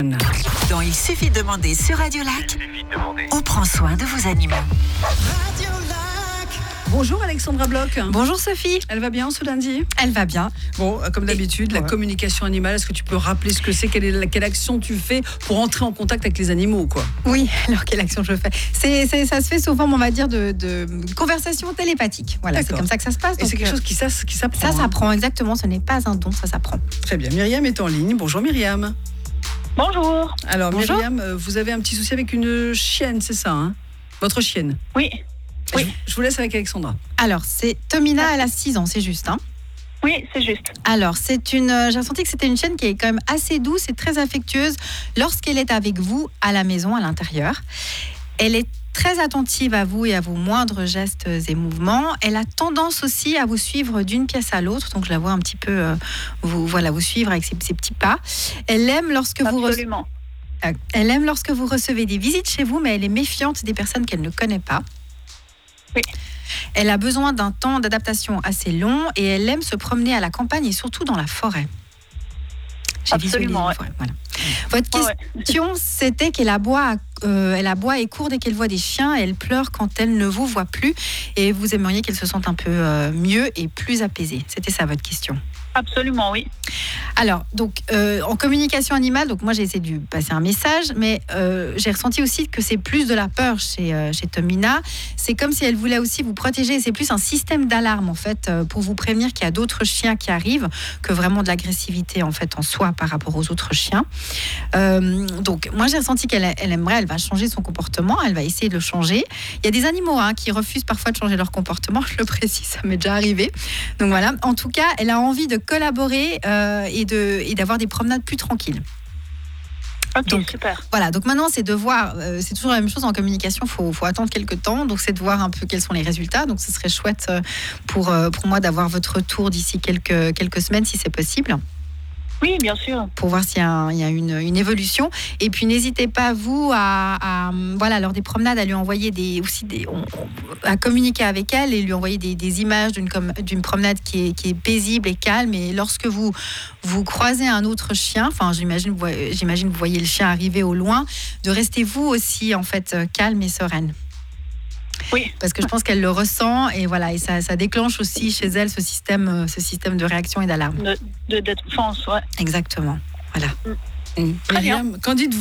Dans Il suffit de demander sur Radio Lac, on prend soin de vos animaux. Bonjour Alexandra Bloch. Bonjour Sophie. Elle va bien ce lundi ? Elle va bien. Bon, comme d'habitude, la communication animale, est-ce que tu peux rappeler ce que c'est, quelle action tu fais pour entrer en contact avec les animaux, quoi ? Oui, alors quelle action je fais ? Ça se fait souvent, on va dire, de conversation télépathique. Voilà, D'accord. C'est comme ça que ça se passe. Et c'est quelque chose qui s'apprend. Ça s'apprend, exactement. Ce n'est pas un don, ça s'apprend. Très bien. Myriam est en ligne. Bonjour Myriam. Bonjour. Alors Bonjour. Myriam, vous avez un petit souci avec une chienne, c'est ça, hein ? Votre chienne ? Oui. Je vous laisse avec Alexandra. Alors, c'est Tomina, elle a 6 ans, c'est juste, hein ? Oui, c'est juste. Alors, j'ai ressenti que c'était une chienne qui est quand même assez douce et très affectueuse lorsqu'elle est avec vous à la maison, à l'intérieur. Elle est très attentive à vous et à vos moindres gestes et mouvements. Elle a tendance aussi à vous suivre d'une pièce à l'autre, donc je la vois un petit peu vous suivre avec ses petits pas. Elle aime lorsque Absolument. Elle aime lorsque vous recevez des visites chez vous, mais elle est méfiante des personnes qu'elle ne connaît pas. Oui. Elle a besoin d'un temps d'adaptation assez long et elle aime se promener à la campagne et surtout dans la forêt. J'ai Absolument, visualisé la forêt, voilà. Votre question, c'était qu'elle aboie et court dès qu'elle voit des chiens et elle pleure quand elle ne vous voit plus et vous aimeriez qu'elle se sente un peu mieux et plus apaisée. C'était ça votre question. Absolument, oui. Alors, donc, en communication animale, donc moi j'ai essayé de lui passer un message, mais j'ai ressenti aussi que c'est plus de la peur chez Tomina. C'est comme si elle voulait aussi vous protéger. C'est plus un système d'alarme en fait pour vous prévenir qu'il y a d'autres chiens qui arrivent que vraiment de l'agressivité en fait en soi par rapport aux autres chiens. Donc, moi j'ai ressenti qu'elle aimerait, elle va changer son comportement, elle va essayer de le changer. Il y a des animaux qui refusent parfois de changer leur comportement, je le précise, ça m'est déjà arrivé. Donc voilà, en tout cas, elle a envie de collaborer et d'avoir des promenades plus tranquilles. Ok, donc, super. Voilà, donc maintenant c'est de voir, c'est toujours la même chose en communication, faut attendre quelques temps, donc c'est de voir un peu quels sont les résultats. Donc ce serait chouette pour moi d'avoir votre retour d'ici quelques semaines si c'est possible. Oui, bien sûr. Pour voir s'il y a une évolution. Et puis n'hésitez pas vous à lors des promenades à lui envoyer à communiquer avec elle et lui envoyer des images d'une promenade qui est paisible et calme. Et lorsque vous croisez un autre chien, enfin j'imagine que vous voyez le chien arriver au loin, de rester vous aussi en fait calme et sereine. Oui. Parce que je pense qu'elle le ressent et voilà, et ça déclenche aussi chez elle ce système de réaction et d'alarme. De défense, ouais. Exactement. Voilà. Myriam, qu'en dites-vous ?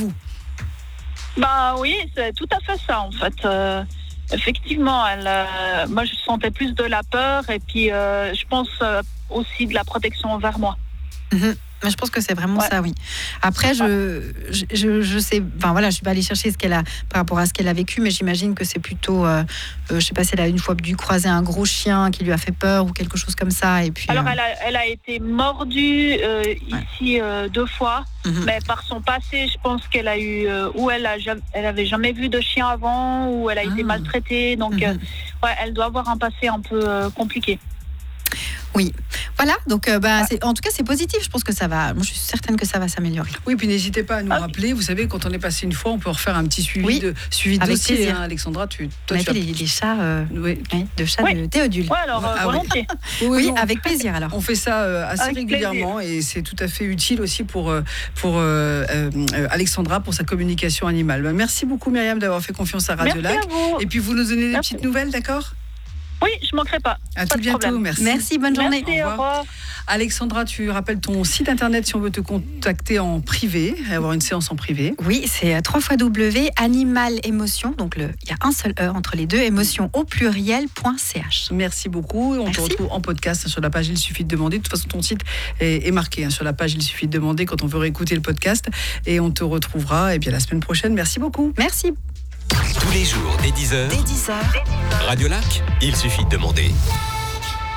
Bah oui, c'est tout à fait ça en fait. Effectivement, moi je sentais plus de la peur et puis je pense aussi de la protection envers moi. Mm-hmm. Mais je pense que c'est vraiment ça, oui. Après, je sais, enfin voilà, je suis pas allée chercher ce qu'elle a par rapport à ce qu'elle a vécu, mais j'imagine que c'est plutôt, je sais pas si elle a une fois dû croiser un gros chien qui lui a fait peur ou quelque chose comme ça. Et puis. Alors elle a été mordue ici 2 fois, mais par son passé, je pense qu'elle a eu ou elle avait jamais vu de chien avant, ou elle a été maltraitée, donc elle doit avoir un passé un peu compliqué. Oui, voilà, donc en tout cas c'est positif, je pense que ça va, moi je suis certaine que ça va s'améliorer. Oui, puis n'hésitez pas à nous rappeler, vous savez, quand on est passé une fois, on peut refaire un petit suivi de dossier. Alexandra, on a fait les chats de chats de Théodule. Oui, alors volontiers. Oui, avec plaisir alors. On fait ça assez avec régulièrement plaisir. Et c'est tout à fait utile aussi pour Alexandra, pour sa communication animale. Merci beaucoup Myriam d'avoir fait confiance à Radio Lac. Et puis vous nous donnez des petites nouvelles, d'accord ? Oui, je ne manquerai pas. À tout bientôt, merci. Merci, bonne journée. Merci, au revoir. Alexandra, tu rappelles ton site internet si on veut te contacter en privé, avoir une séance en privé. Oui, c'est www.animalemotion, donc il y a un seul E entre les deux, émotion au pluriel.ch. Merci beaucoup. On te retrouve en podcast sur la page Il suffit de demander. De toute façon, ton site est marqué sur la page Il suffit de demander quand on veut réécouter le podcast. Et on te retrouvera la semaine prochaine. Merci beaucoup. Merci. Tous les jours, dès 10h. Radio Lac, il suffit de demander.